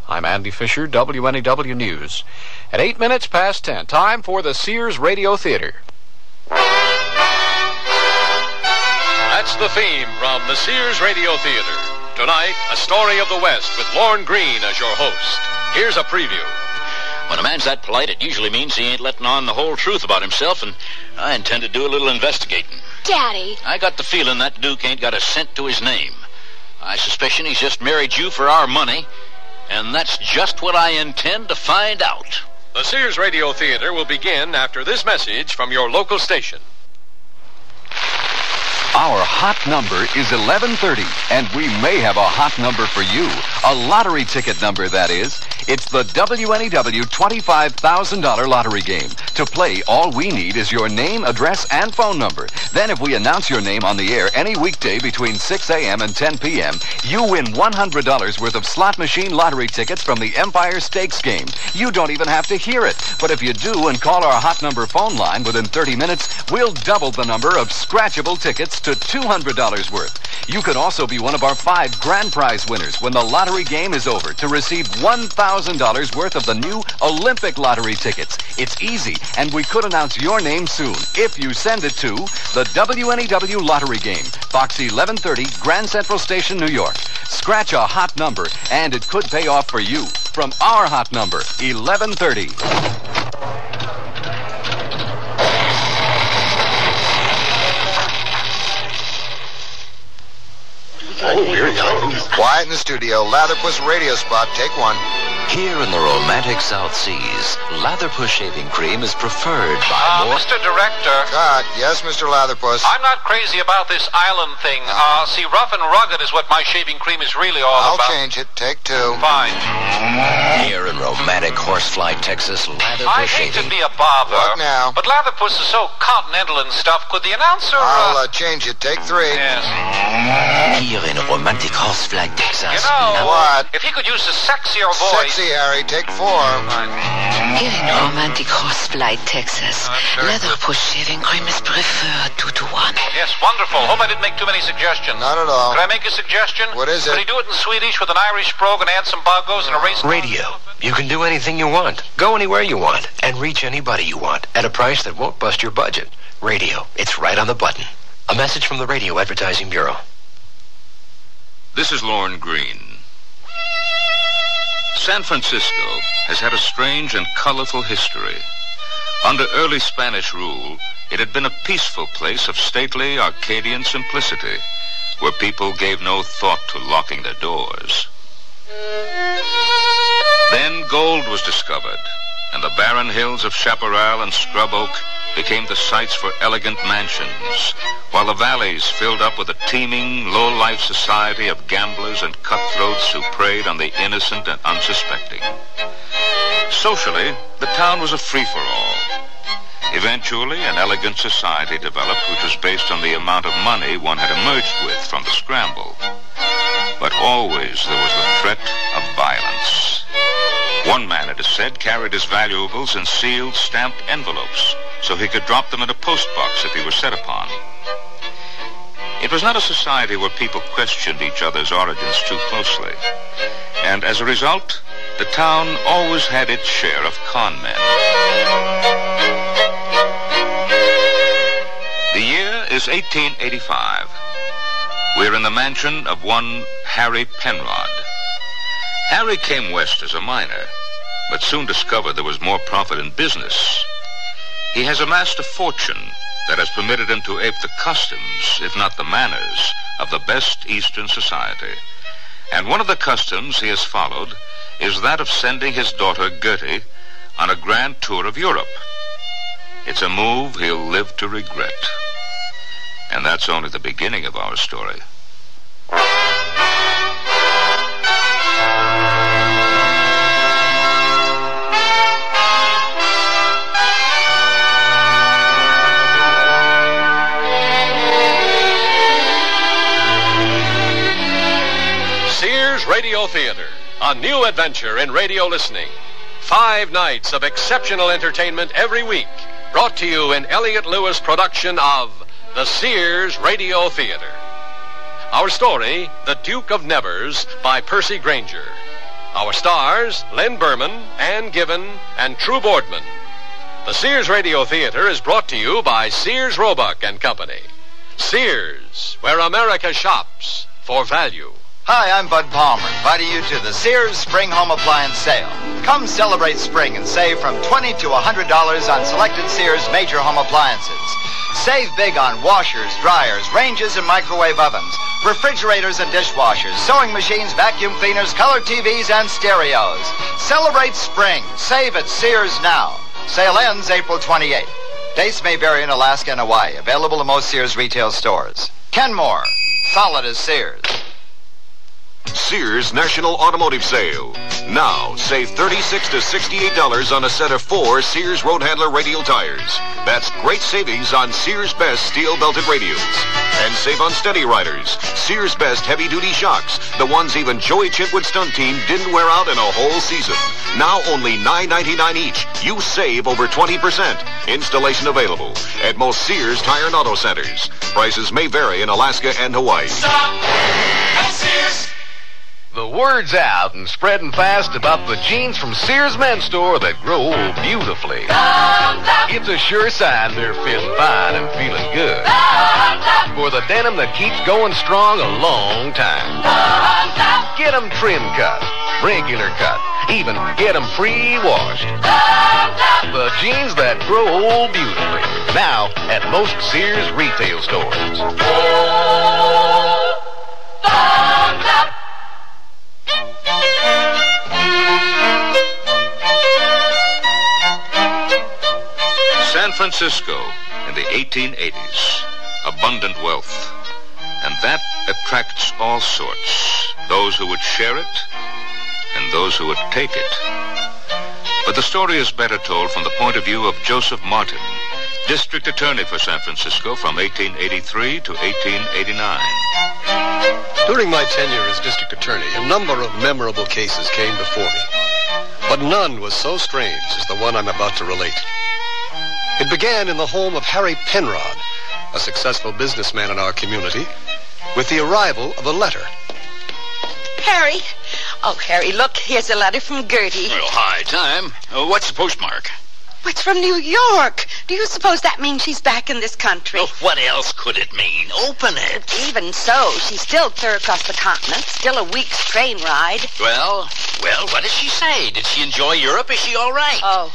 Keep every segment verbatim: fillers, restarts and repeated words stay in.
I'm Andy Fisher, W N E W News. At eight minutes past ten, time for the Sears Radio Theater. That's the theme from the Sears Radio Theater. Tonight, a story of the West with Lorne Greene as your host. Here's a preview. When a man's that polite, it usually means he ain't letting on the whole truth about himself, and I intend to do a little investigating. Daddy. I got the feeling that Duke ain't got a cent to his name. I suspicion he's just married you for our money, and that's just what I intend to find out. The Sears Radio Theater will begin after this message from your local station. Our hot number is eleven thirty, and we may have a hot number for you. A lottery ticket number, that is. It's the W N E W twenty-five thousand dollars lottery game. To play, all we need is your name, address, and phone number. Then if we announce your name on the air any weekday between six a.m. and ten p.m., you win one hundred dollars worth of slot machine lottery tickets from the Empire Stakes game. You don't even have to hear it. But if you do and call our hot number phone line within thirty minutes, we'll double the number of scratchable tickets to two hundred dollars worth. You could also be one of our five grand prize winners when the lottery game is over to receive one thousand dollars worth of the new Olympic lottery tickets. It's easy, and we could announce your name soon if you send it to the W N E W Lottery Game, Box eleven thirty, Grand Central Station, New York. Scratch a hot number, and it could pay off for you from our hot number, eleven thirty. Oh, here you go. Quiet in the studio. Latherpuss radio spot. Take one. Here in the romantic South Seas, Latherpuss shaving cream is preferred by uh, more... Mister Director. God, yes, Mister Latherpuss. I'm not crazy about this island thing. Uh, see, rough and rugged is what my shaving cream is really all I'll about. I'll change it. Take two. Fine. Here in romantic Horsefly, Texas, Latherpuss I hate shaving... to be a bother. What now? But Latherpuss is so continental and stuff. Could the announcer... I'll uh... uh, change it. Take three. Yes. Here in romantic Horsefly, Texas... You know, what? If he could use a sexier voice... Sexy, Harry. Take four. Here in romantic Horsefly, Texas, Latherpuss shaving cream is preferred two to one. Yes, wonderful. Hope I didn't make too many suggestions. Not at all. Could I make a suggestion? What is it? Could he do it in Swedish with an Irish brogue and add some bongos and a race... Radio. You can do anything you want, go anywhere you want, and reach anybody you want at a price that won't bust your budget. Radio. It's right on the button. A message from the Radio Advertising Bureau. This is Lorne Greene. San Francisco has had a strange and colorful history. Under early Spanish rule, it had been a peaceful place of stately Arcadian simplicity, where people gave no thought to locking their doors. Then gold was discovered, and the barren hills of Chaparral and Scrub Oak became the sites for elegant mansions, while the valleys filled up with a teeming, low-life society of gamblers and cutthroats who preyed on the innocent and unsuspecting. Socially, the town was a free-for-all. Eventually, an elegant society developed which was based on the amount of money one had emerged with from the scramble. But always there was the threat of violence. One man, it is said, carried his valuables in sealed, stamped envelopes, so he could drop them in a postbox if he were set upon. It was not a society where people questioned each other's origins too closely. And as a result, the town always had its share of con men. The year is eighteen eighty-five. We're in the mansion of one Harry Penrod. Harry came west as a miner, but soon discovered there was more profit in business. He has amassed a fortune that has permitted him to ape the customs, if not the manners, of the best Eastern society. And one of the customs he has followed is that of sending his daughter Gertie on a grand tour of Europe. It's a move he'll live to regret. And that's only the beginning of our story. Sears Radio Theater, a new adventure in radio listening. Five nights of exceptional entertainment every week, brought to you in Elliott Lewis production of the Sears Radio Theater. Our story, The Duke of Nevers, by Percy Granger. Our stars, Lynn Berman, Ann Given, and True Boardman. The Sears Radio Theater is brought to you by Sears Roebuck and Company. Sears, where America shops for value. Hi, I'm Bud Palmer, inviting you to the Sears Spring Home Appliance Sale. Come celebrate spring and save from twenty to one hundred dollars on selected Sears major home appliances. Save big on washers, dryers, ranges, and microwave ovens, refrigerators and dishwashers, sewing machines, vacuum cleaners, color T Vs, and stereos. Celebrate spring. Save at Sears now. Sale ends April twenty-eighth. Dates may vary in Alaska and Hawaii. Available in most Sears retail stores. Kenmore. Solid as Sears. Sears National Automotive Sale. Now, save thirty-six to sixty-eight dollars on a set of four Sears Roadhandler radial tires. That's great savings on Sears Best steel-belted radials. And save on Steady Riders. Sears Best heavy-duty shocks. The ones even Joey Chitwood stunt team didn't wear out in a whole season. Now only nine ninety-nine each. You save over twenty percent. Installation available at most Sears Tire and Auto Centers. Prices may vary in Alaska and Hawaii. Stop at Sears. The word's out and spreading fast about the jeans from Sears Men's Store that grow beautifully. It's a sure sign they're feeling fine and feeling good. For the denim that keeps going strong a long time. Get them trim cut, regular cut, even get them pre-washed. The jeans that grow old beautifully. Now at most Sears retail stores. San Francisco in the eighteen eighties. Abundant wealth. And that attracts all sorts. Those who would share it and those who would take it. But the story is better told from the point of view of Joseph Martin, District Attorney for San Francisco from eighteen eighty-three to eighteen eighty-nine. During my tenure as District Attorney, a number of memorable cases came before me. But none was so strange as the one I'm about to relate. It began in the home of Harry Penrod, a successful businessman in our community, with the arrival of a letter. Harry. Oh, Harry, look, here's a letter from Gertie. Well, high time. Uh, what's the postmark? It's from New York. Do you suppose that means she's back in this country? Oh, what else could it mean? Open it. Even so, she's still clear across the continent. Still a week's train ride. Well, well, what does she say? Did she enjoy Europe? Is she all right? Oh.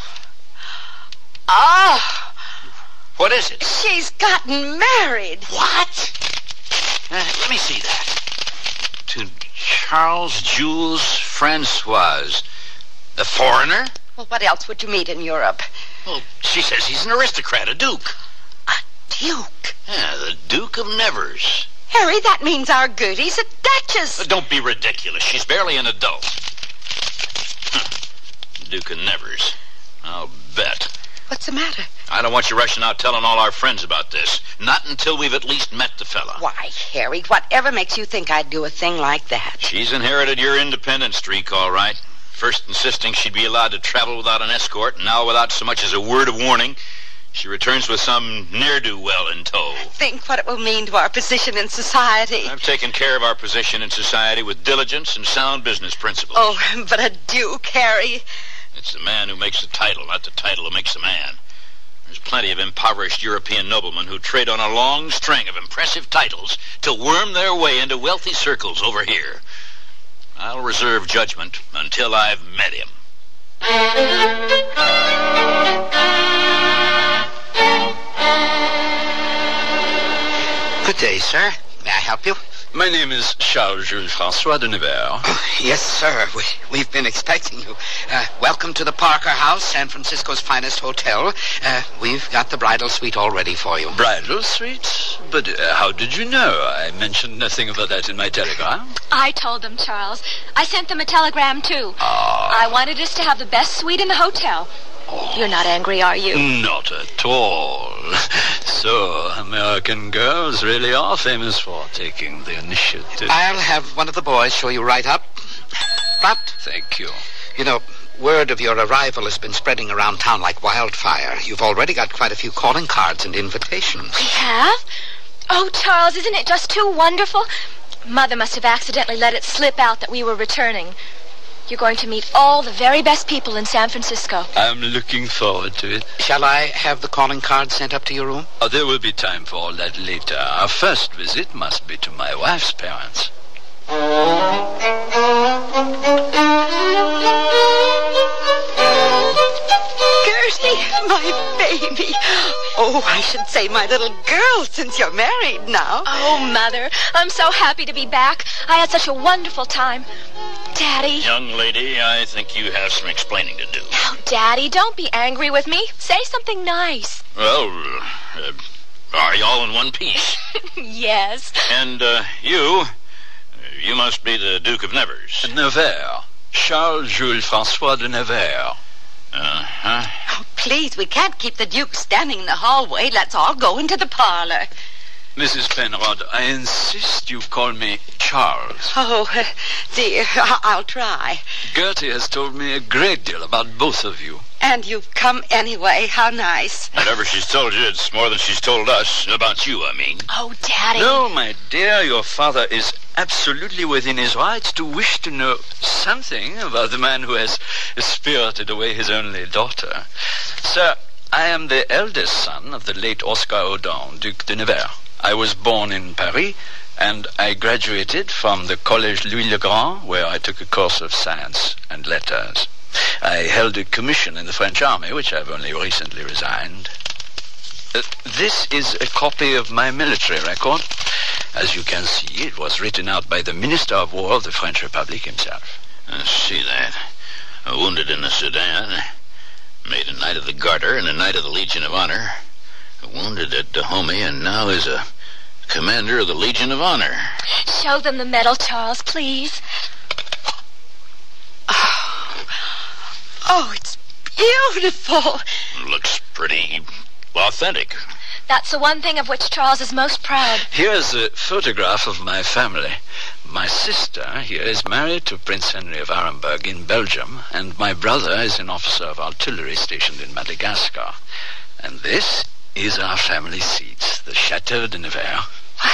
Oh. What is it? She's gotten married. What? Uh, let me see that. To Charles Jules Francoise. The foreigner? Well, what else would you meet in Europe? Well, she says he's an aristocrat, a duke. A duke? Yeah, the Duke of Nevers. Harry, that means our Gertie's a duchess. Uh, don't be ridiculous. She's barely an adult. Huh. Duke of Nevers. I'll bet. What's the matter? I don't want you rushing out telling all our friends about this. Not until we've at least met the fella. Why, Harry, whatever makes you think I'd do a thing like that? She's inherited your independent streak, all right. First insisting she'd be allowed to travel without an escort, and now without so much as a word of warning, she returns with some ne'er-do-well in tow. Think what it will mean to our position in society. I've taken care of our position in society with diligence and sound business principles. Oh, but a duke, Harry. It's the man who makes the title, not the title who makes the man. There's plenty of impoverished European noblemen who trade on a long string of impressive titles to worm their way into wealthy circles over here. I'll reserve judgment until I've met him. Good day, sir. May I help you? My name is Charles Jules Francois de Nevers. Oh, yes, sir. We, we've been expecting you. Uh, welcome to the Parker House, San Francisco's finest hotel. Uh, we've got the bridal suite all ready for you. Bridal suite? But uh, how did you know? I mentioned nothing about that in my telegram. I told them, Charles. I sent them a telegram, too. Oh. I wanted us to have the best suite in the hotel. Oh. You're not angry, are you? Not at all. So, American girls really are famous for taking the initiative. I'll have one of the boys show you right up. But... Thank you. You know, word of your arrival has been spreading around town like wildfire. You've already got quite a few calling cards and invitations. We have? Oh, Charles, isn't it just too wonderful? Mother must have accidentally let it slip out that we were returning. You're going to meet all the very best people in San Francisco. I'm looking forward to it. Shall I have the calling card sent up to your room? Oh, there will be time for all that later. Our first visit must be to my wife's parents. Gertie, my baby. Oh, I should say my little girl, since you're married now. Oh, Mother, I'm so happy to be back. I had such a wonderful time. Daddy. Young lady, I think you have some explaining to do. Oh, Daddy, don't be angry with me. Say something nice. Well, uh, are you all in one piece? Yes. And uh, you, you must be the Duke of Nevers. Nevers. Charles Jules François de Nevers. Uh-huh. Oh, please, we can't keep the Duke standing in the hallway. Let's all go into the parlor. Missus Penrod, I insist you call me Charles. Oh, uh, dear, I'll try. Gertie has told me a great deal about both of you. And you've come anyway. How nice. Whatever she's told you, it's more than she's told us. About you, I mean. Oh, Daddy. No, my dear, your father is absolutely within his rights to wish to know something about the man who has spirited away his only daughter. Sir, I am the eldest son of the late Oscar Audin, Duc de Nevers. I was born in Paris, and I graduated from the Collège Louis le Grand, where I took a course of science and letters. I held a commission in the French army, which I've only recently resigned. Uh, this is a copy of my military record. As you can see, it was written out by the Minister of War of the French Republic himself. I see that. Uh, wounded in the Sudan. Made a Knight of the Garter and a Knight of the Legion of Honor. Wounded at Dahomey and now is a commander of the Legion of Honor. Show them the medal, Charles, please. Oh, oh it's beautiful. Looks pretty authentic. That's the one thing of which Charles is most proud. Here's a photograph of my family. My sister here is married to Prince Henry of Arenberg in Belgium, and my brother is an officer of artillery stationed in Madagascar. And this is our family seat, the Chateau de Nevers.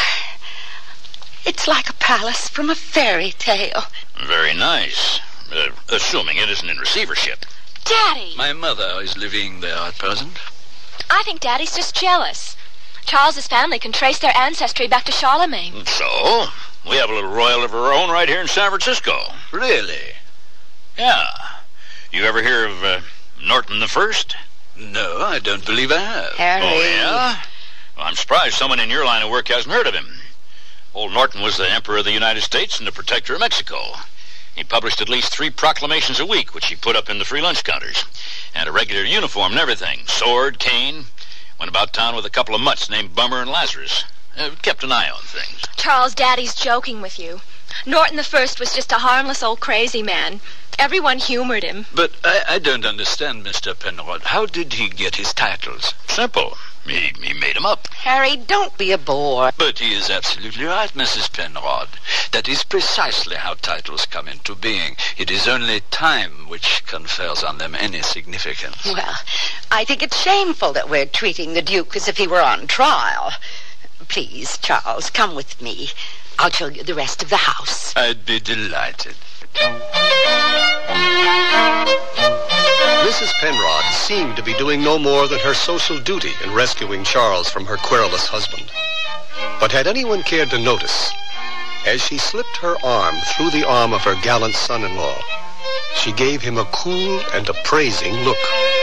It's like a palace from a fairy tale. Very nice. Uh, assuming it isn't in receivership. Daddy! My mother is living there at present. I think Daddy's just jealous. Charles's family can trace their ancestry back to Charlemagne. So, we have a little royal of our own right here in San Francisco. Really? Yeah. You ever hear of uh, Norton the First? No, I don't believe I have. Harry. Oh, yeah? Well, I'm surprised someone in your line of work hasn't heard of him. Old Norton was the Emperor of the United States and the Protector of Mexico. He published at least three proclamations a week, which he put up in the free lunch counters. Had a regular uniform and everything. Sword, cane. Went about town with a couple of mutts named Bummer and Lazarus. Uh, kept an eye on things. Charles, Daddy's joking with you. Norton the First was just a harmless old crazy man. Everyone humored him. But I, I don't understand, Mister Penrod. How did he get his titles? Simple. He, he made them up. Harry, don't be a bore. But he is absolutely right, Missus Penrod. That is precisely how titles come into being. It is only time which confers on them any significance. Well, I think it's shameful that we're treating the Duke as if he were on trial. Please, Charles, come with me. I'll show you the rest of the house. I'd be delighted. Missus Penrod seemed to be doing no more than her social duty in rescuing Charles from her querulous husband. But had anyone cared to notice, as she slipped her arm through the arm of her gallant son-in-law, she gave him a cool and appraising look.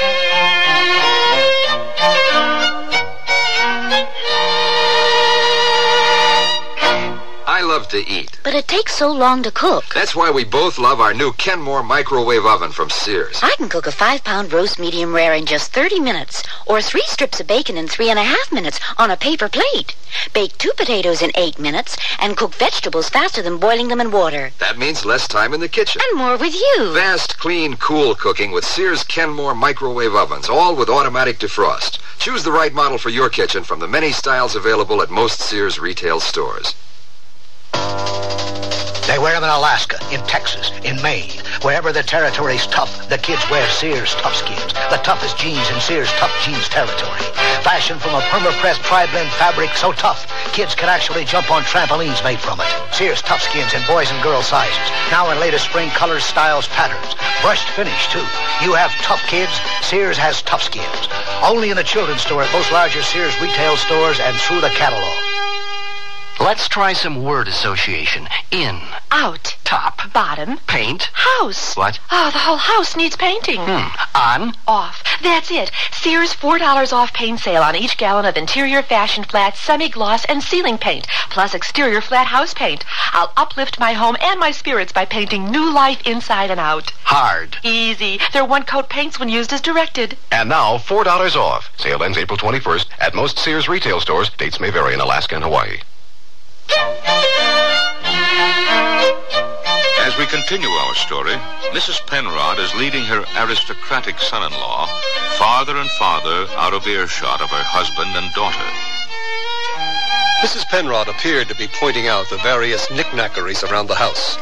I love to eat. But it takes so long to cook. That's why we both love our new Kenmore microwave oven from Sears. I can cook a five-pound roast medium rare in just thirty minutes, or three strips of bacon in three and a half minutes on a paper plate. Bake two potatoes in eight minutes, and cook vegetables faster than boiling them in water. That means less time in the kitchen. And more with you. Fast, clean, cool cooking with Sears Kenmore microwave ovens, all with automatic defrost. Choose the right model for your kitchen from the many styles available at most Sears retail stores. They wear them in Alaska, in Texas, in Maine. Wherever the territory's tough, the kids wear Sears Toughskins. The toughest jeans in Sears Tough Jeans territory. Fashioned from a perma-pressed tri-blend fabric so tough, kids can actually jump on trampolines made from it. Sears Toughskins in boys and girls sizes. Now in latest spring colors, styles, patterns. Brushed finish, too. You have tough kids, Sears has Toughskins. Only in the children's store at most larger Sears retail stores and through the catalog. Let's try some word association. In. Out. Top. Bottom. Paint. House. What? Oh, the whole house needs painting. Hmm. On. Off. That's it. Sears four dollars off paint sale on each gallon of interior fashion flat, semi-gloss, and ceiling paint, plus exterior flat house paint. I'll uplift my home and my spirits by painting new life inside and out. Hard. Easy. They're one-coat paints when used as directed. And now, four dollars off. Sale ends April twenty-first at most Sears retail stores. Dates may vary in Alaska and Hawaii. As we continue our story, Missus Penrod is leading her aristocratic son-in-law farther and farther out of earshot of her husband and daughter. Missus Penrod appeared to be pointing out the various knickknackeries around the house.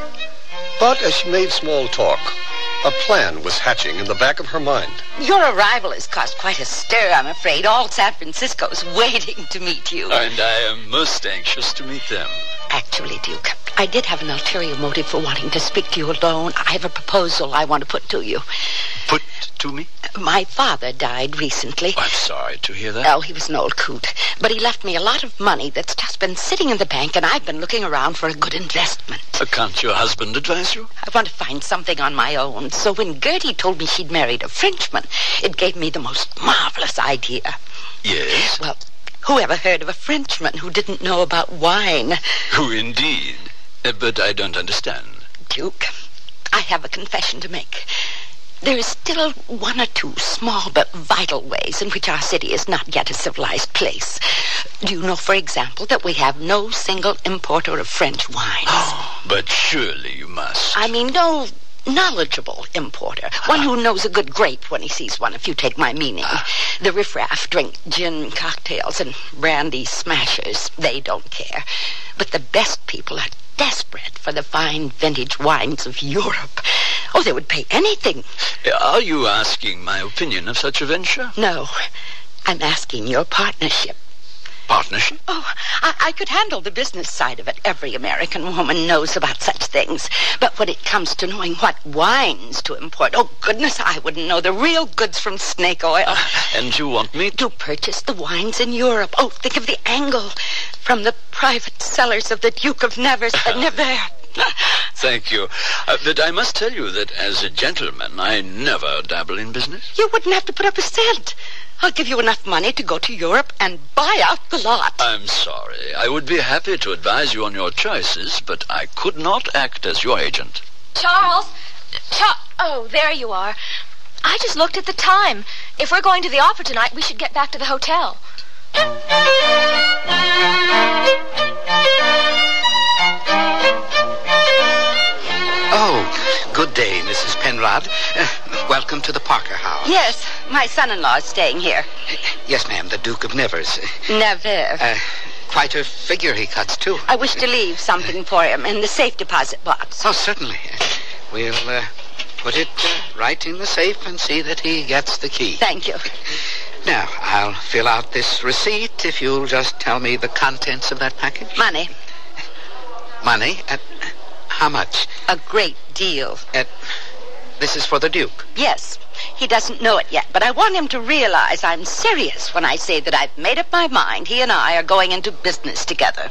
But as she made small talk, a plan was hatching in the back of her mind. Your arrival has caused quite a stir, I'm afraid. All San Francisco's waiting to meet you. And I am most anxious to meet them. Actually, Duke, I did have an ulterior motive for wanting to speak to you alone. I have a proposal I want to put to you. Put to me? My father died recently. I'm sorry to hear that. Oh, he was an old coot. But he left me a lot of money that's just been sitting in the bank, and I've been looking around for a good investment. Uh, can't your husband advise you? I want to find something on my own. So when Gertie told me she'd married a Frenchman, it gave me the most marvelous idea. Yes? Well, who ever heard of a Frenchman who didn't know about wine? Who indeed? Uh, but I don't understand. Duke, I have a confession to make. There is still one or two small but vital ways in which our city is not yet a civilized place. Do you know, for example, that we have no single importer of French wines? Oh, but surely you must. I mean, no knowledgeable importer. One who knows a good grape when he sees one, if you take my meaning. The riffraff drink gin cocktails and brandy smashers. They don't care. But the best people are desperate for the fine vintage wines of Europe. Oh, they would pay anything. Are you asking my opinion of such a venture? No. I'm asking your partnership. Partnership? Oh, I, I could handle the business side of it. Every American woman knows about such things. But when it comes to knowing what wines to import, oh, goodness, I wouldn't know the real goods from snake oil. Uh, and you want me to purchase the wines in Europe? Oh, think of the angle. From the private cellars of the Duke of Nevers, uh, Nevers. Thank you. Uh, but I must tell you that as a gentleman, I never dabble in business. You wouldn't have to put up a cent. I'll give you enough money to go to Europe and buy out the lot. I'm sorry. I would be happy to advise you on your choices, but I could not act as your agent. Charles? Cha- oh, there you are. I just looked at the time. If we're going to the opera tonight, we should get back to the hotel. Oh, good day, Missus Penrod. Uh, welcome to the Parker house. Yes, my son-in-law is staying here. Uh, yes, ma'am, the Duke of Nevers. Nevers. Uh, quite a figure he cuts, too. I wish to leave something for him in the safe deposit box. Oh, certainly. We'll uh, put it uh, right in the safe and see that he gets the key. Thank you. Now, I'll fill out this receipt if you'll just tell me the contents of that package. Money. Money? At how much? A great deal. At, this is for the Duke? Yes. He doesn't know it yet, but I want him to realize I'm serious when I say that I've made up my mind. He and I are going into business together.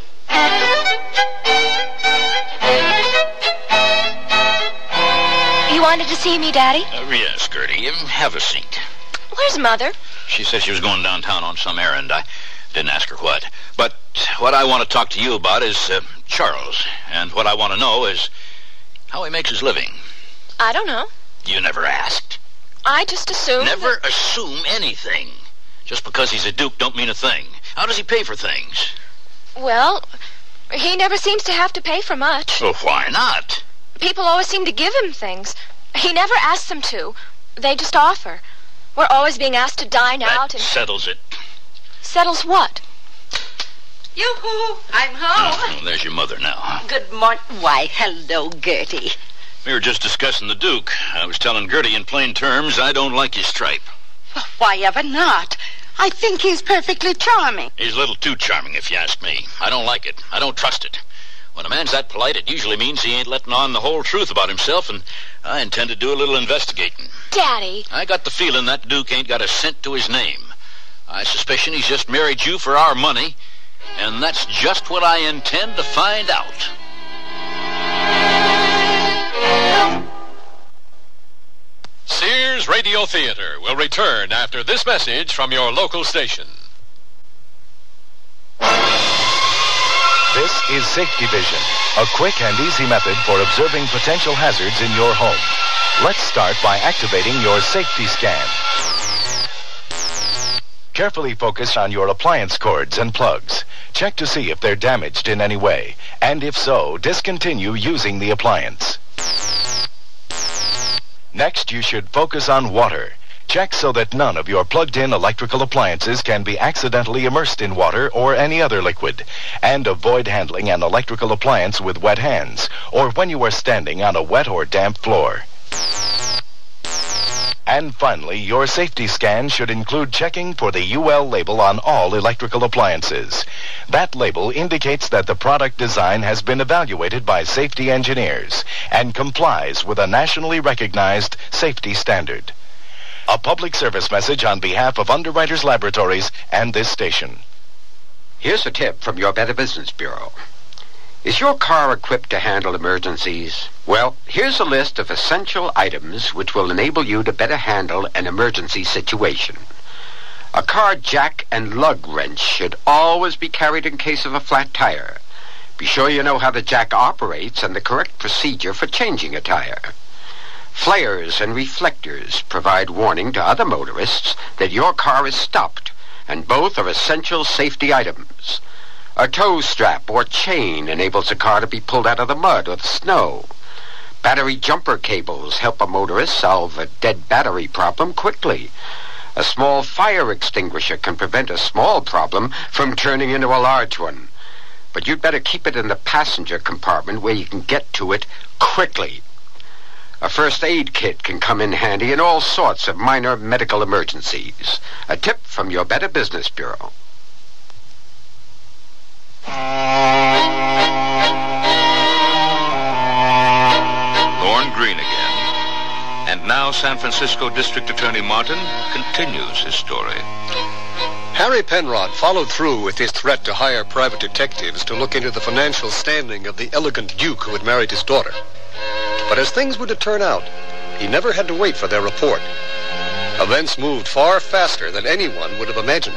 You wanted to see me, Daddy? Uh, yes, Gertie. Have a seat. Where's Mother? She said she was going downtown on some errand. I didn't ask her what. But what I want to talk to you about is uh, Charles. And what I want to know is how he makes his living. I don't know. You never asked. I just assumed... Never that... assume anything. Just because he's a duke don't mean a thing. How does he pay for things? Well, he never seems to have to pay for much. Well, why not? People always seem to give him things. He never asks them to. They just offer. We're always being asked to dine that out and... settles it. Settles what? Yoo-hoo, I'm home. Oh, there's your mother now. Good morning. Why, hello, Gertie. We were just discussing the Duke. I was telling Gertie in plain terms I don't like his stripe. Why ever not? I think he's perfectly charming. He's a little too charming, if you ask me. I don't like it. I don't trust it. When a man's that polite, it usually means he ain't letting on the whole truth about himself, and I intend to do a little investigating. Daddy. I got the feeling that Duke ain't got a cent to his name. I suspicion he's just married you for our money, and that's just what I intend to find out. Sears Radio Theater will return after this message from your local station. This is Safety Vision, a quick and easy method for observing potential hazards in your home. Let's start by activating your safety scan. Carefully focus on your appliance cords and plugs. Check to see if they're damaged in any way, and if so, discontinue using the appliance. Next, you should focus on water. Check so that none of your plugged-in electrical appliances can be accidentally immersed in water or any other liquid. And avoid handling an electrical appliance with wet hands, or when you are standing on a wet or damp floor. And finally, your safety scan should include checking for the U L label on all electrical appliances. That label indicates that the product design has been evaluated by safety engineers and complies with a nationally recognized safety standard. A public service message on behalf of Underwriters Laboratories and this station. Here's a tip from your Better Business Bureau. Is your car equipped to handle emergencies? Well, here's a list of essential items which will enable you to better handle an emergency situation. A car jack and lug wrench should always be carried in case of a flat tire. Be sure you know how the jack operates and the correct procedure for changing a tire. Flares and reflectors provide warning to other motorists that your car is stopped, and both are essential safety items. A tow strap or chain enables a car to be pulled out of the mud or the snow. Battery jumper cables help a motorist solve a dead battery problem quickly. A small fire extinguisher can prevent a small problem from turning into a large one. But you'd better keep it in the passenger compartment where you can get to it quickly. A first aid kit can come in handy in all sorts of minor medical emergencies. A tip from your Better Business Bureau. Lorne Greene again. And now San Francisco District Attorney Martin continues his story. Harry Penrod followed through with his threat to hire private detectives to look into the financial standing of the elegant Duke who had married his daughter. But as things were to turn out, he never had to wait for their report. Events moved far faster than anyone would have imagined.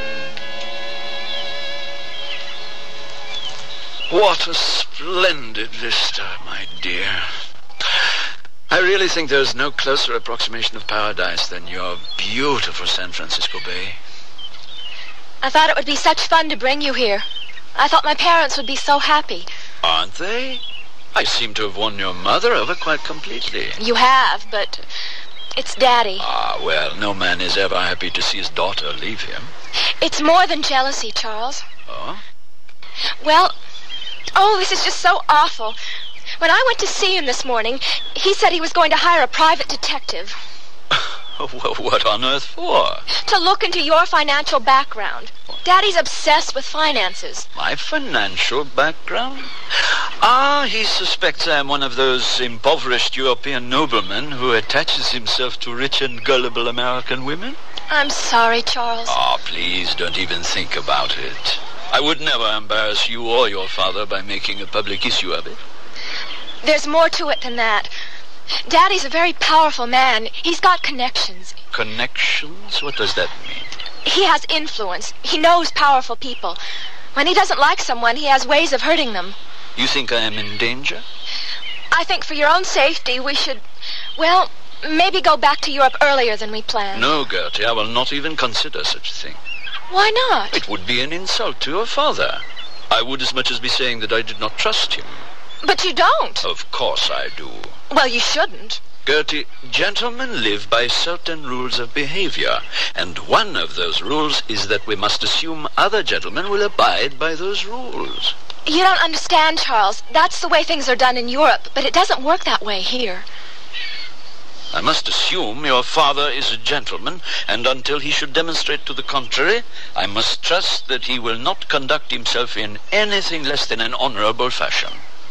What a splendid vista, my dear. I really think there's no closer approximation of paradise than your beautiful San Francisco Bay. I thought it would be such fun to bring you here. I thought my parents would be so happy. Aren't they? I seem to have won your mother over quite completely. You have, but it's Daddy. Ah, well, no man is ever happy to see his daughter leave him. It's more than jealousy, Charles. Oh? Well, oh, this is just so awful. When I went to see him this morning, he said he was going to hire a private detective. Well, what on earth for? To look into your financial background. Daddy's obsessed with finances. My financial background? Ah, he suspects I am one of those impoverished European noblemen who attaches himself to rich and gullible American women. I'm sorry, Charles. Ah, please don't even think about it. I would never embarrass you or your father by making a public issue of it. There's more to it than that. Daddy's a very powerful man. He's got connections. Connections? What does that mean? He has influence. He knows powerful people. When he doesn't like someone, he has ways of hurting them. You think I am in danger? I think for your own safety, we should, well, maybe go back to Europe earlier than we planned. No, Gertie, I will not even consider such a thing. Why not? It would be an insult to your father. I would as much as be saying that I did not trust him. But you don't. Of course I do. Well, you shouldn't. Gertie, gentlemen live by certain rules of behavior, and one of those rules is that we must assume other gentlemen will abide by those rules. You don't understand, Charles. That's the way things are done in Europe, but it doesn't work that way here. I must assume your father is a gentleman, and until he should demonstrate to the contrary, I must trust that he will not conduct himself in anything less than an honorable fashion.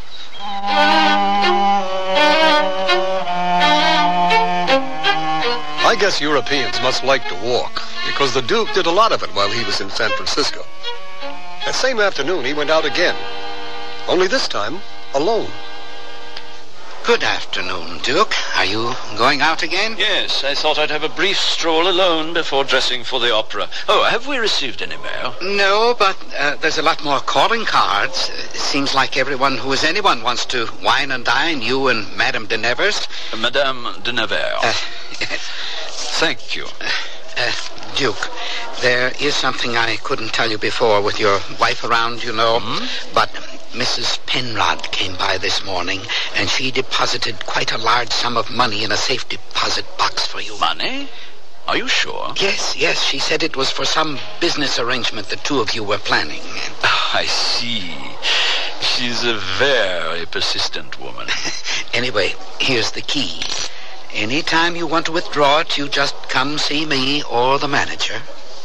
I guess Europeans must like to walk, because the Duke did a lot of it while he was in San Francisco. That same afternoon, he went out again, only this time alone. Good afternoon, Duke. Are you going out again? Yes, I thought I'd have a brief stroll alone before dressing for the opera. Oh, have we received any mail? No, but uh, there's a lot more calling cards. Uh, it seems like everyone who is anyone wants to wine and dine, you and Madame de Nevers. Uh, Madame de Nevers. Uh, Thank you. Uh, uh, Duke, there is something I couldn't tell you before with your wife around, you know, mm-hmm. but Missus Penrod came by this morning, and she deposited quite a large sum of money in a safe deposit box for you. Money? Are you sure? Yes, yes. She said it was for some business arrangement the two of you were planning. Oh, I see. She's a very persistent woman. Anyway, here's the key. Anytime you want to withdraw it, you just come see me or the manager.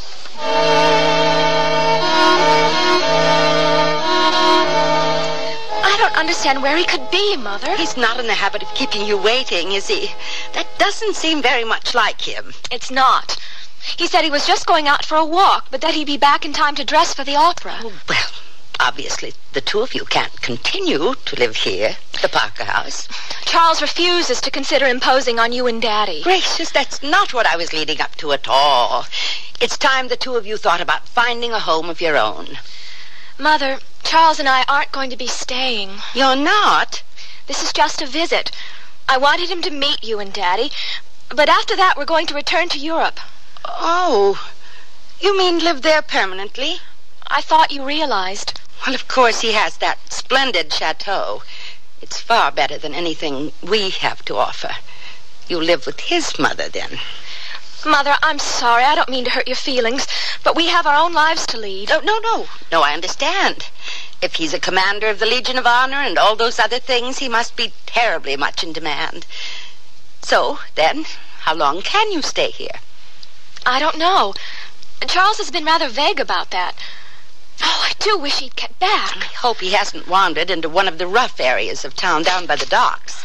I don't understand where he could be, Mother. He's not in the habit of keeping you waiting, is he? That doesn't seem very much like him. It's not. He said he was just going out for a walk, but that he'd be back in time to dress for the opera. Oh, well, obviously, the two of you can't continue to live here, the Parker House. Charles refuses to consider imposing on you and Daddy. Gracious, that's not what I was leading up to at all. It's time the two of you thought about finding a home of your own. Mother, Charles and I aren't going to be staying. You're not? This is just a visit. I wanted him to meet you and Daddy, but after that we're going to return to Europe. Oh, you mean live there permanently? I thought you realized. Well, of course he has that splendid chateau. It's far better than anything we have to offer. You live with his mother, then. Mother, I'm sorry. I don't mean to hurt your feelings, but we have our own lives to lead. No, no, no. No, I understand. If he's a commander of the Legion of Honor and all those other things, he must be terribly much in demand. So, then, how long can you stay here? I don't know. Charles has been rather vague about that. Oh, I do wish he'd get back. I hope he hasn't wandered into one of the rough areas of town down by the docks.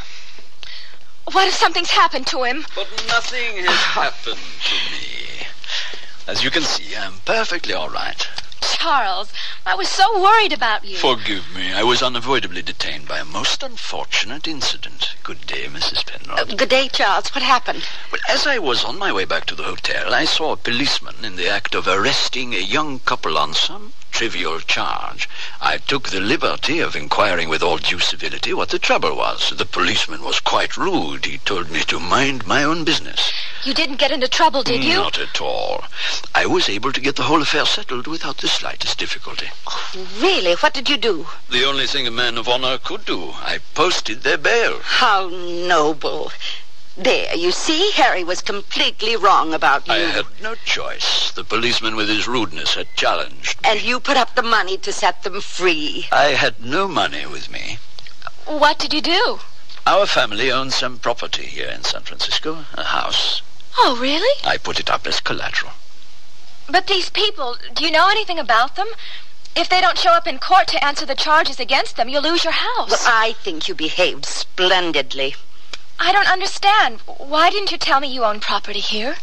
What if something's happened to him? But nothing has happened to me. As you can see, I'm perfectly all right. Charles, I was so worried about you. Forgive me. I was unavoidably detained by a most unfortunate incident. Good day, Missus Penrod. Uh, good day, Charles. What happened? Well, as I was on my way back to the hotel, I saw a policeman in the act of arresting a young couple on some trivial charge. I took the liberty of inquiring with all due civility what the trouble was. The policeman was quite rude. He told me to mind my own business. You didn't get into trouble, did you? Not at all. I was able to get the whole affair settled without the slightest difficulty. Oh, really? What did you do? The only thing a man of honor could do. I posted their bail. How noble. There, you see, Harry was completely wrong about you. I had no choice. The policeman with his rudeness had challenged me. And you put up the money to set them free. I had no money with me. What did you do? Our family owns some property here in San Francisco, a house. Oh, really? I put it up as collateral. But these people, do you know anything about them? If they don't show up in court to answer the charges against them, you'll lose your house. Well, I think you behaved splendidly. I don't understand. Why didn't you tell me you own property here?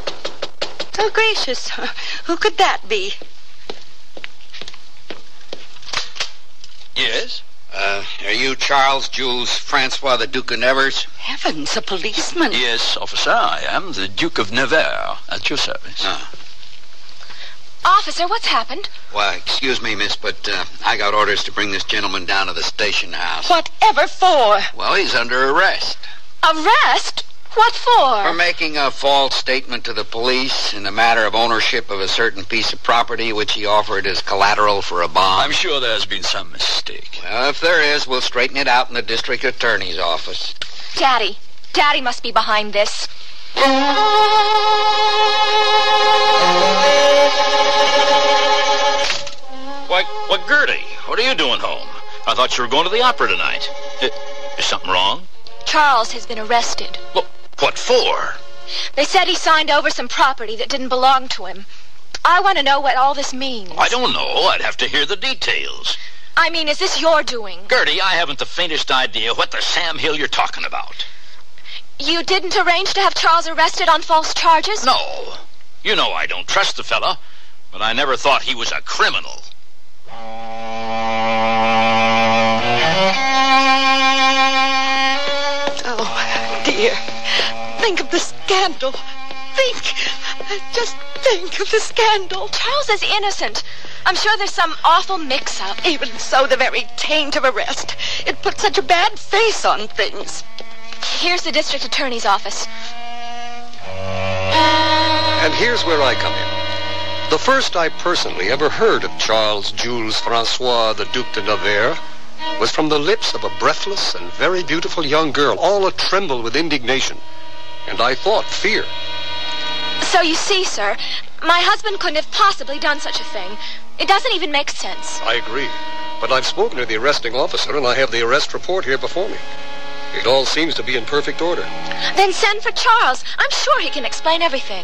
Oh, gracious. Who could that be? Yes? Uh, are you Charles Jules Francois, the Duke of Nevers? Heavens, a policeman. Yes, officer, I am the Duke of Nevers, at your service. Ah. Officer, what's happened? Well, excuse me, miss, but uh, I got orders to bring this gentleman down to the station house. Whatever for? Well, he's under arrest. Arrest? What for? For making a false statement to the police in the matter of ownership of a certain piece of property which he offered as collateral for a bond. I'm sure there's been some mistake. Well, if there is, we'll straighten it out in the district attorney's office. Daddy, Daddy must be behind this. Why, why, Gertie, what are you doing home? I thought you were going to the opera tonight. I- Is something wrong? Charles has been arrested. Well, what for? They said he signed over some property that didn't belong to him. I want to know what all this means. I don't know. I'd have to hear the details. I mean, is this your doing? Gertie, I haven't the faintest idea what the Sam Hill you're talking about. You didn't arrange to have Charles arrested on false charges? No. You know I don't trust the fella, but I never thought he was a criminal. Oh, dear. Think of the scandal. Think. Just think of the scandal. Charles is innocent. I'm sure there's some awful mix-up. Even so, the very taint of arrest. It put such a bad face on things. Here's the district attorney's office. And here's where I come in. The first I personally ever heard of Charles Jules Francois, the Duc de Nevers, was from the lips of a breathless and very beautiful young girl, all a-tremble with indignation. And I thought fear. So you see, sir, my husband couldn't have possibly done such a thing. It doesn't even make sense. I agree. But I've spoken to the arresting officer, and I have the arrest report here before me. It all seems to be in perfect order. Then send for Charles. I'm sure he can explain everything.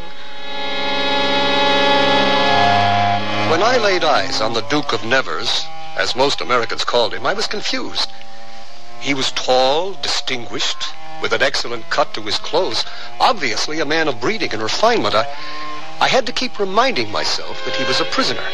When I laid eyes on the Duke of Nevers, as most Americans called him, I was confused. He was tall, distinguished, with an excellent cut to his clothes, obviously a man of breeding and refinement. I, I had to keep reminding myself that he was a prisoner.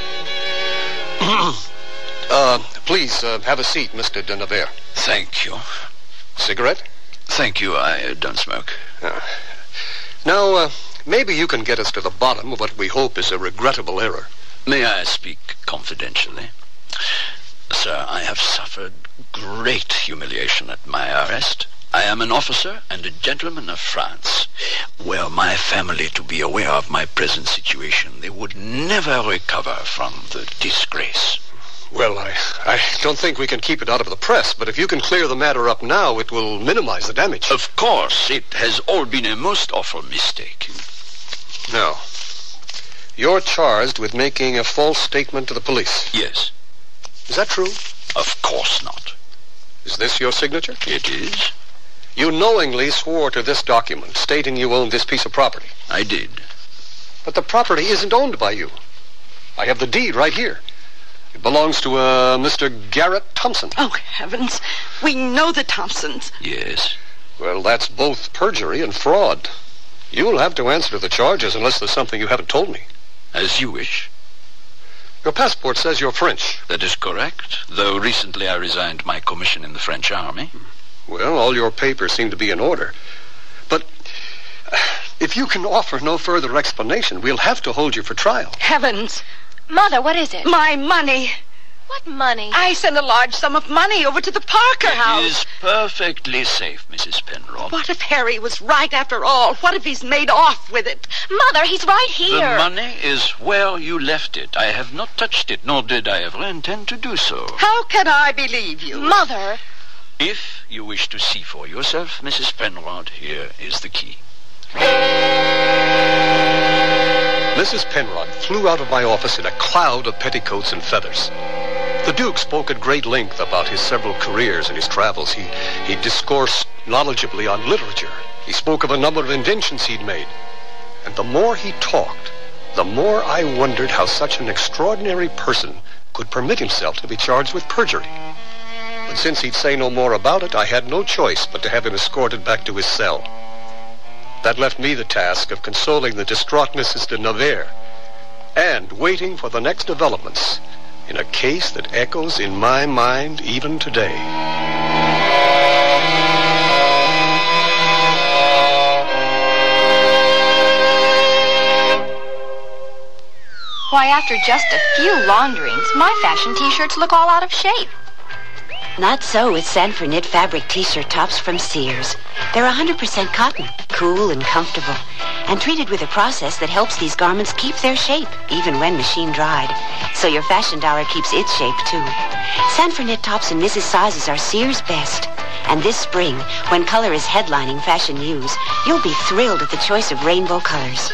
uh, please, uh, have a seat, Mister de Nevers. Thank you. Cigarette? Thank you. I don't smoke. Uh, now, uh, maybe you can get us to the bottom of what we hope is a regrettable error. May I speak confidentially? Sir, I have suffered great humiliation at my arrest. I am an officer and a gentleman of France. Were my family to be aware of my present situation, they would never recover from the disgrace. Well, I, I don't think we can keep it out of the press, but if you can clear the matter up now, it will minimize the damage. Of course, it has all been a most awful mistake. Now, you're charged with making a false statement to the police. Yes. Is that true? Of course not. Is this your signature? It is. You knowingly swore to this document, stating you owned this piece of property. I did. But the property isn't owned by you. I have the deed right here. It belongs to uh, Mister Garrett Thompson. Oh, heavens. We know the Thompsons. Yes. Well, that's both perjury and fraud. You'll have to answer to the charges unless there's something you haven't told me. As you wish. Your passport says you're French. That is correct, though recently I resigned my commission in the French army. Well, all your papers seem to be in order. But uh, if you can offer no further explanation, we'll have to hold you for trial. Heavens. Mother, what is it? My money. What money? I sent a large sum of money over to the Parker house. It is perfectly safe, Missus Penrod. What if Harry was right after all? What if he's made off with it? Mother, he's right here. The money is where you left it. I have not touched it, nor did I ever intend to do so. How can I believe you? Mother. If you wish to see for yourself, Missus Penrod, here is the key. Missus Penrod flew out of my office in a cloud of petticoats and feathers. The Duke spoke at great length about his several careers and his travels. He, he discoursed knowledgeably on literature. He spoke of a number of inventions he'd made. And the more he talked, the more I wondered how such an extraordinary person could permit himself to be charged with perjury. But since he'd say no more about it, I had no choice but to have him escorted back to his cell. That left me the task of consoling the distraught Missus de Nevers and waiting for the next developments in a case that echoes in my mind even today. Why, after just a few launderings, my fashion T-shirts look all out of shape. Not so with Sanford knit fabric T-shirt tops from Sears. They're one hundred percent cotton, cool and comfortable, and treated with a process that helps these garments keep their shape, even when machine dried. So your fashion dollar keeps its shape, too. Sanford knit tops in Missus sizes are Sears' best, And this spring, when color is headlining fashion news, you'll be thrilled at the choice of rainbow colors.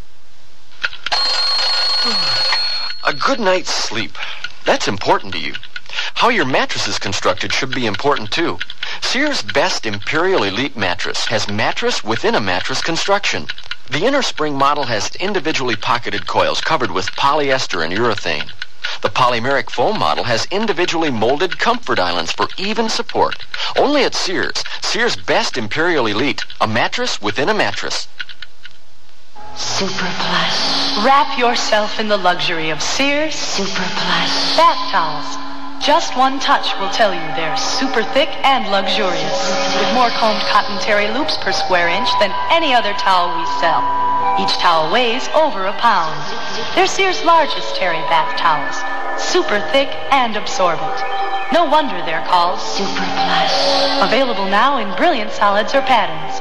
A good night's sleep. That's important to you. How your mattress is constructed should be important, too. Sears' Best Imperial Elite mattress has mattress within a mattress construction. The inner spring model has individually pocketed coils covered with polyester and urethane. The polymeric foam model has individually molded comfort islands for even support. Only at Sears. Sears' Best Imperial Elite, a mattress within a mattress. Super Plush. Wrap yourself in the luxury of Sears Super Plush bath towels. Just one touch will tell you they're super thick and luxurious, with more combed cotton terry loops per square inch than any other towel we sell. Each towel weighs over a pound. They're Sears' largest terry bath towels, super thick and absorbent. No wonder they're called Super Plush. Available now in brilliant solids or patterns.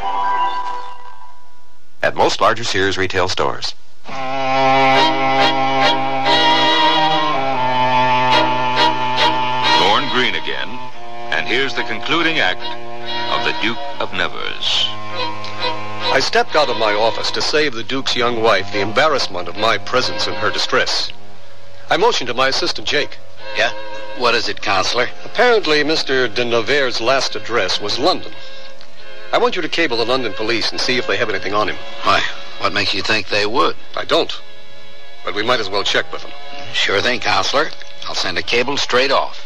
At most larger Sears retail stores. Thorn green again, and here's the concluding act of The Duke of Nevers. I stepped out of my office to save the Duke's young wife the embarrassment of my presence in her distress. I motioned to my assistant, Jake. Yeah? What is it, Counselor? Apparently, Mister de Nevers' last address was London. I want you to cable the London police and see if they have anything on him. Why, what makes you think they would? I don't. But we might as well check with them. Sure thing, Counselor. I'll send a cable straight off.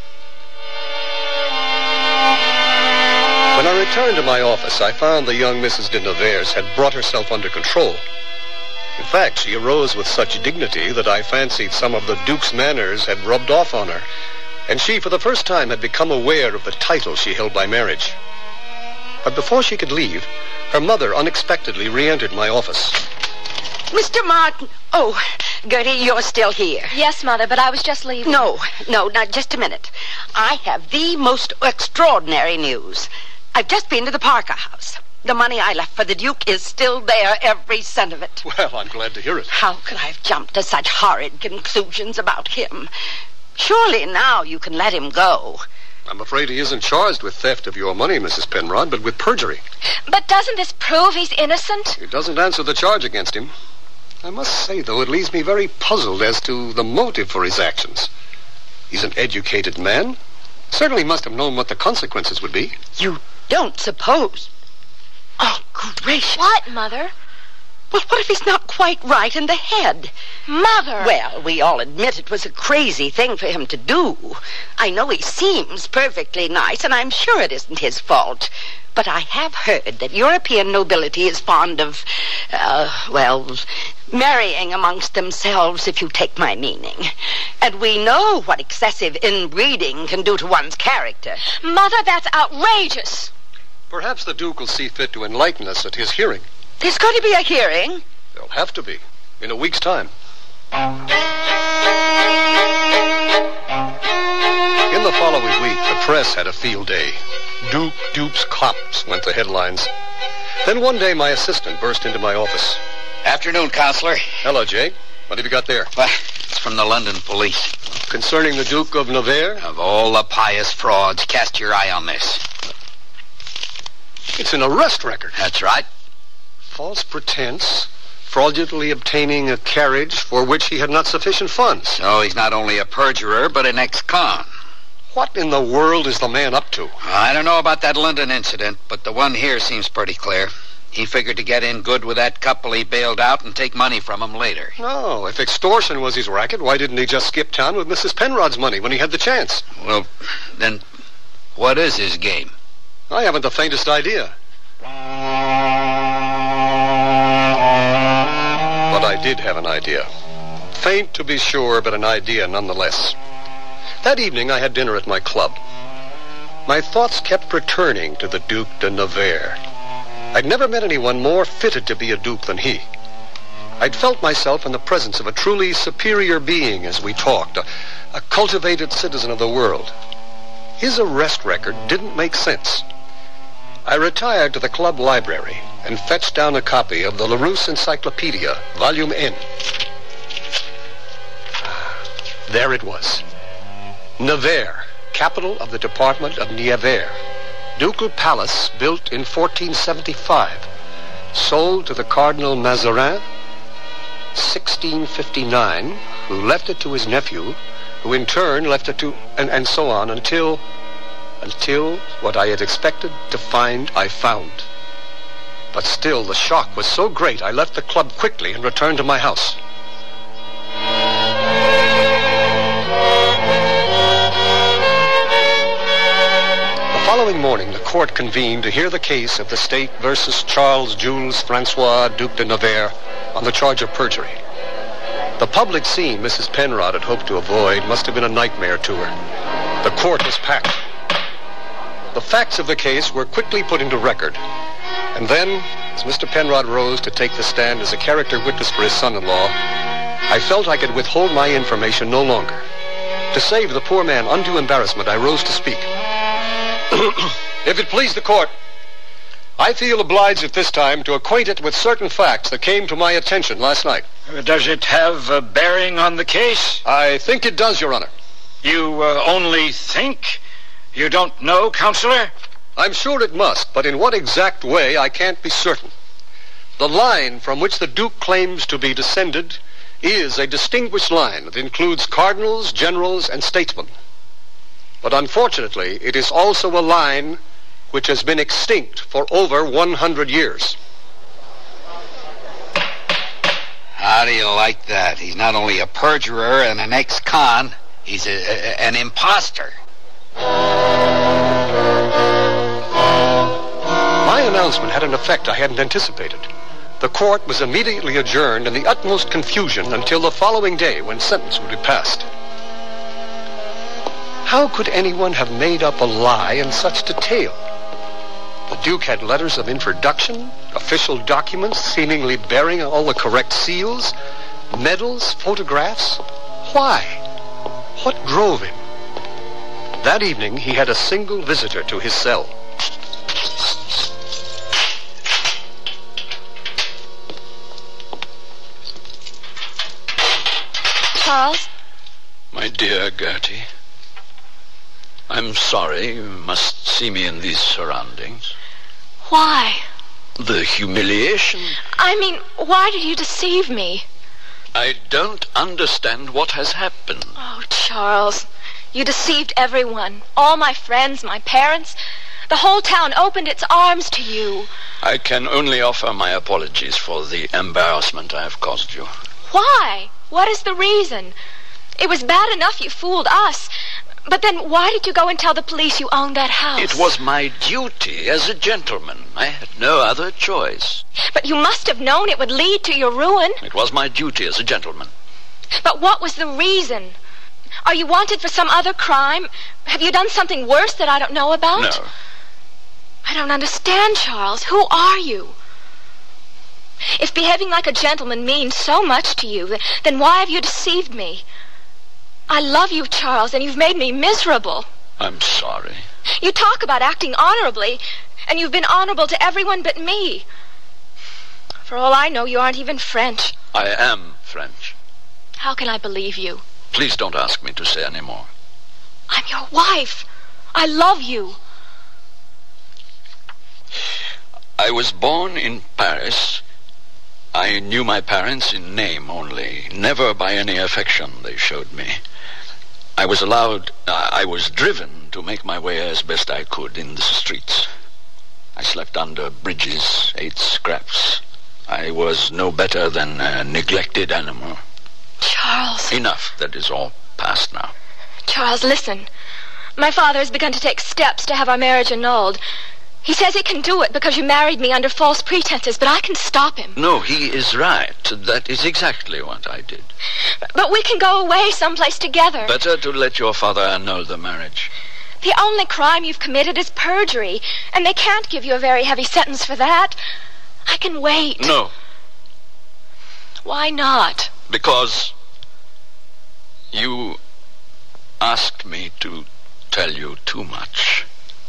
When I returned to my office, I found the young Missus de Nevers had brought herself under control. In fact, she arose with such dignity that I fancied some of the Duke's manners had rubbed off on her, and she, for the first time, had become aware of the title she held by marriage. But before she could leave, her mother unexpectedly re-entered my office. Mister Martin! Oh, Gertie, you're still here. Yes, Mother, but I was just leaving. No, no, not just a minute. I have the most extraordinary news. I've just been to the Parker house. The money I left for the Duke is still there, every cent of it. Well, I'm glad to hear it. How could I have jumped to such horrid conclusions about him? Surely now you can let him go. I'm afraid he isn't charged with theft of your money, Missus Penrod, but with perjury. But doesn't this prove he's innocent? It doesn't answer the charge against him. I must say, though, it leaves me very puzzled as to the motive for his actions. He's an educated man. Certainly must have known what the consequences would be. You don't suppose? Oh, gracious. What, Mother? Well, what if he's not quite right in the head? Mother! Well, we all admit it was a crazy thing for him to do. I know he seems perfectly nice, and I'm sure it isn't his fault. But I have heard that European nobility is fond of, uh, well, marrying amongst themselves, if you take my meaning. And we know what excessive inbreeding can do to one's character. Mother, that's outrageous. Perhaps the Duke will see fit to enlighten us at his hearing. There's going to be a hearing? There'll have to be. In a week's time. In the following week, the press had a field day. Duke dupes cops went the headlines. Then one day, my assistant burst into my office. Afternoon, Counselor. Hello, Jay. What have you got there? Well, it's from the London police. Concerning the Duke of Nevers? Of all the pious frauds, cast your eye on this. It's an arrest record. That's right. False pretense, fraudulently obtaining a carriage for which he had not sufficient funds. So he's not only a perjurer, but an ex-con. What in the world is the man up to? I don't know about that London incident, but the one here seems pretty clear. He figured to get in good with that couple he bailed out and take money from them later. No, if extortion was his racket, why didn't he just skip town with Missus Penrod's money when he had the chance? Well, then, what is his game? I haven't the faintest idea. But I did have an idea. Faint to be sure, but an idea nonetheless. That evening I had dinner at my club. My thoughts kept returning to the Duke de Nevers. I'd never met anyone more fitted to be a duke than he. I'd felt myself in the presence of a truly superior being as we talked, a, a cultivated citizen of the world. His arrest record didn't make sense. I retired to the club library and fetched down a copy of the Larousse Encyclopedia, Volume N. There it was. Nevers, capital of the department of Nievers. ducal palace built in fourteen seventy-five, sold to the Cardinal Mazarin, sixteen fifty-nine, who left it to his nephew, who in turn left it to, and, and so on, until, until what I had expected to find, I found. But still, the shock was so great, I left the club quickly and returned to my house. The following morning, the court convened to hear the case of the state versus Charles Jules Francois Duc de Nevers on the charge of perjury. The public scene Missus Penrod had hoped to avoid must have been a nightmare to her. The court was packed. The facts of the case were quickly put into record. And then, as Mister Penrod rose to take the stand as a character witness for his son-in-law, I felt I could withhold my information no longer. To save the poor man undue embarrassment, I rose to speak. If it please the court, I feel obliged at this time to acquaint it with certain facts that came to my attention last night. Does it have a bearing on the case? I think it does, Your Honor. You uh, only think? You don't know, Counselor? I'm sure it must, but in what exact way I can't be certain. The line from which the Duke claims to be descended is a distinguished line that includes cardinals, generals, and statesmen. But unfortunately, it is also a line which has been extinct for over one hundred years. How do you like that? He's not only a perjurer and an ex-con, he's a, a, an imposter. My announcement had an effect I hadn't anticipated. The court was immediately adjourned in the utmost confusion until the following day when sentence would be passed. How could anyone have made up a lie in such detail? The Duke had letters of introduction, official documents seemingly bearing all the correct seals, medals, photographs. Why? What drove him? That evening, he had a single visitor to his cell. Charles? My dear Gertie, I'm sorry you must see me in these surroundings. Why? The humiliation. I mean, why did you deceive me? I don't understand what has happened. Oh, Charles, you deceived everyone. All my friends, my parents. The whole town opened its arms to you. I can only offer my apologies for the embarrassment I have caused you. Why? What is the reason? It was bad enough you fooled us. But then why did you go and tell the police you owned that house? It was my duty as a gentleman. I had no other choice. But you must have known it would lead to your ruin. It was my duty as a gentleman. But what was the reason? Are you wanted for some other crime? Have you done something worse that I don't know about? No. I don't understand, Charles. Who are you? If behaving like a gentleman means so much to you, then why have you deceived me? I love you, Charles, and you've made me miserable. I'm sorry. You talk about acting honorably, and you've been honorable to everyone but me. For all I know, you aren't even French. I am French. How can I believe you? Please don't ask me to say any more. I'm your wife. I love you. I was born in Paris. I knew my parents in name only, never by any affection they showed me. I was allowed, uh, I was driven to make my way as best I could in the streets. I slept under bridges, ate scraps. I was no better than a neglected animal. Charles. Enough, that is all past now. Charles, listen. My father has begun to take steps to have our marriage annulled. He says he can do it because you married me under false pretenses, but I can stop him. No, he is right. That is exactly what I did. But we can go away someplace together. Better to let your father annul the marriage. The only crime you've committed is perjury, and they can't give you a very heavy sentence for that. I can wait. No. Why not? Because you asked me to tell you too much.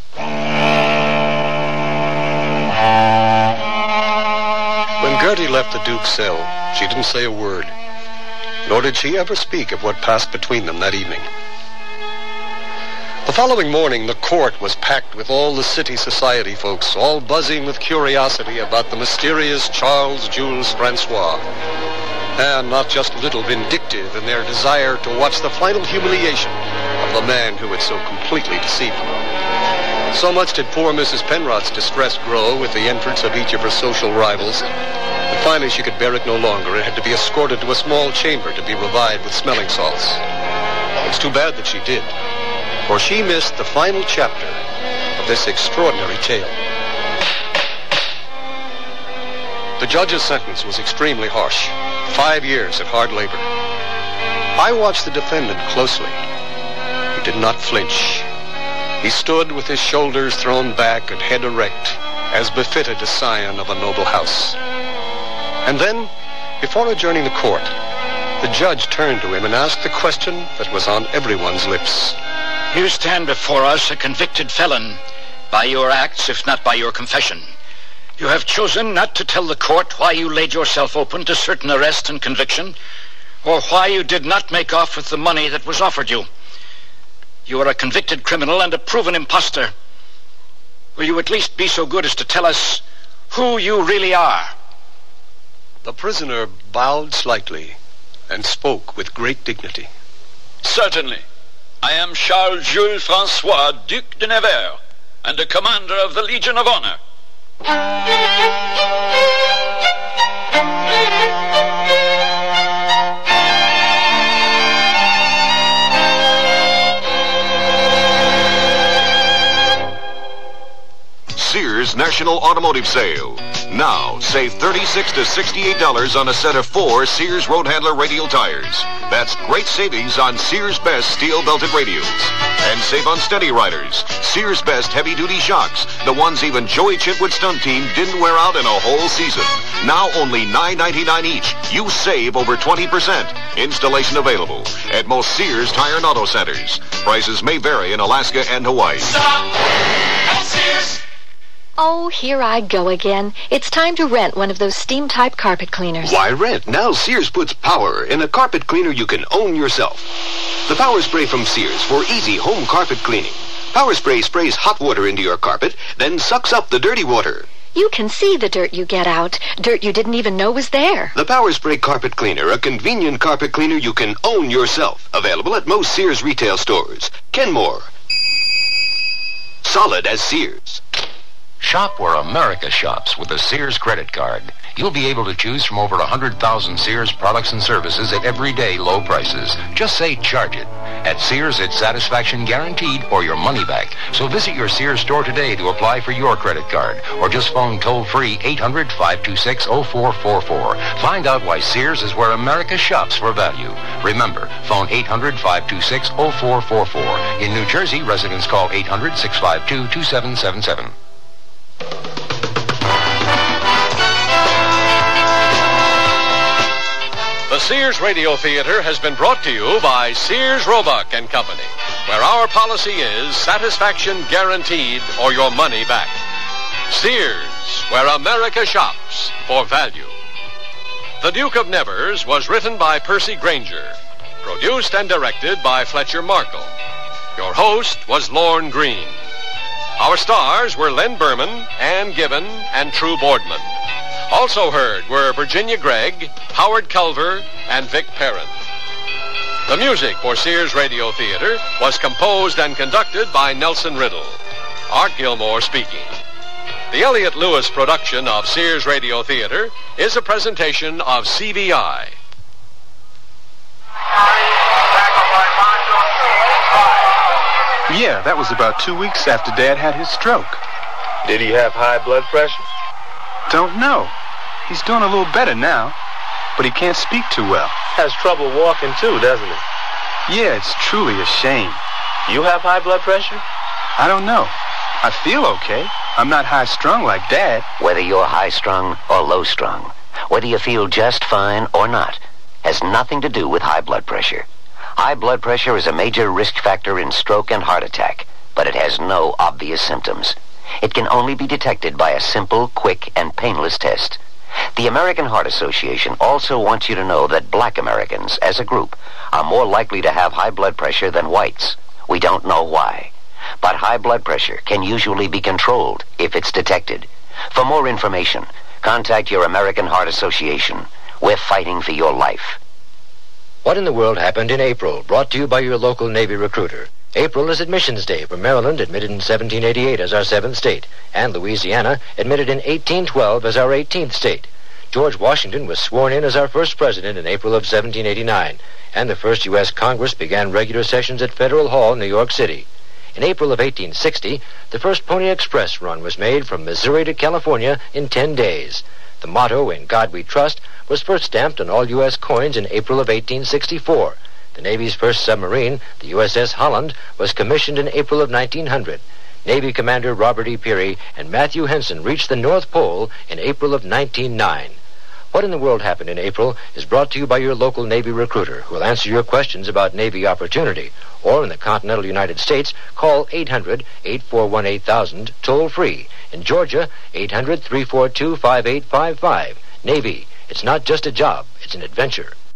When Gertie left the Duke's cell, she didn't say a word, nor did she ever speak of what passed between them that evening. The following morning, the court was packed with all the city society folks, all buzzing with curiosity about the mysterious Charles Jules Francois. And not just a little vindictive in their desire to watch the final humiliation of the man who had so completely deceived them. So much did poor Missus Penrod's distress grow with the entrance of each of her social rivals, that finally she could bear it no longer and had to be escorted to a small chamber to be revived with smelling salts. It's too bad that she did, for she missed the final chapter of this extraordinary tale. The judge's sentence was extremely harsh. Five years of hard labor. I watched the defendant closely. He did not flinch. He stood with his shoulders thrown back and head erect, as befitted a scion of a noble house. And then, before adjourning the court, the judge turned to him and asked the question that was on everyone's lips. You stand before us a convicted felon, by your acts, if not by your confession. You have chosen not to tell the court why you laid yourself open to certain arrest and conviction, or why you did not make off with the money that was offered you. You are a convicted criminal and a proven imposter. Will you at least be so good as to tell us who you really are? The prisoner bowed slightly and spoke with great dignity. Certainly. I am Charles Jules Francois, Duc de Nevers, and a commander of the Legion of Honor. Sears National Automotive Sale. Now, save thirty-six to sixty-eight dollars on a set of four Sears Road Handler radial tires. That's great savings on Sears Best steel-belted radials. And save on Steady Riders. Sears Best heavy-duty shocks. The ones even Joey Chitwood's stunt team didn't wear out in a whole season. Now only nine ninety-nine each. You save over twenty percent. Installation available at most Sears Tire and Auto Centers. Prices may vary in Alaska and Hawaii. Stop at Sears. Oh, here I go again. It's time to rent one of those steam-type carpet cleaners. Why rent? Now Sears puts power in a carpet cleaner you can own yourself. The Power Spray from Sears for easy home carpet cleaning. Power Spray sprays hot water into your carpet, then sucks up the dirty water. You can see the dirt you get out. Dirt you didn't even know was there. The Power Spray Carpet Cleaner, a convenient carpet cleaner you can own yourself. Available at most Sears retail stores. Kenmore. Solid as Sears. Shop where America shops with a Sears credit card. You'll be able to choose from over one hundred thousand Sears products and services at everyday low prices. Just say charge it. At Sears, it's satisfaction guaranteed or your money back. So visit your Sears store today to apply for your credit card. Or just phone toll-free eight hundred, five two six, oh four four four. Find out why Sears is where America shops for value. Remember, phone eight hundred, five two six, oh four four four. In New Jersey, residents call eight hundred, six five two, two seven seven seven. The Sears Radio Theater has been brought to you by Sears Roebuck and Company, where our policy is satisfaction guaranteed or your money back. Sears, where America shops for value. The Duke of Nevers was written by Percy Granger, produced and directed by Fletcher Markle. Your host was Lorne Green. Our stars were Len Berman, Ann Gibbon, and True Boardman. Also heard were Virginia Gregg, Howard Culver, and Vic Perrin. The music for Sears Radio Theater was composed and conducted by Nelson Riddle. Art Gilmore speaking. The Elliott Lewis production of Sears Radio Theater is a presentation of C V I. Yeah, that was about two weeks after Dad had his stroke. Did he have high blood pressure? Don't know. He's doing a little better now, but he can't speak too well. Has trouble walking too, doesn't he? Yeah, it's truly a shame. You have high blood pressure? I don't know. I feel okay. I'm not high-strung like Dad. Whether you're high-strung or low-strung, whether you feel just fine or not, has nothing to do with high blood pressure. High blood pressure is a major risk factor in stroke and heart attack, but it has no obvious symptoms. It can only be detected by a simple, quick, and painless test. The American Heart Association also wants you to know that black Americans, as a group, are more likely to have high blood pressure than whites. We don't know why. But high blood pressure can usually be controlled if it's detected. For more information, contact your American Heart Association. We're fighting for your life. What in the World happened in April? Brought to you by your local Navy recruiter. April is Admissions Day, for Maryland admitted in seventeen eighty-eight as our seventh state, and Louisiana admitted in eighteen twelve as our eighteenth state. George Washington was sworn in as our first president in April of seventeen eighty-nine, and the first U S Congress began regular sessions at Federal Hall, New York City. In April of eighteen sixty, the first Pony Express run was made from Missouri to California in ten days. The motto, "In God We Trust," was first stamped on all U S coins in April of eighteen sixty-four. The Navy's first submarine, the U S S Holland, was commissioned in April of nineteen hundred. Navy Commander Robert E. Peary and Matthew Henson reached the North Pole in April of nineteen oh nine. What in the World happened in April is brought to you by your local Navy recruiter, who will answer your questions about Navy opportunity. Or in the continental United States, call eight hundred, eight four one, eight thousand, toll free. In Georgia, eight hundred, three four two, five eight five five. Navy, it's not just a job, it's an adventure.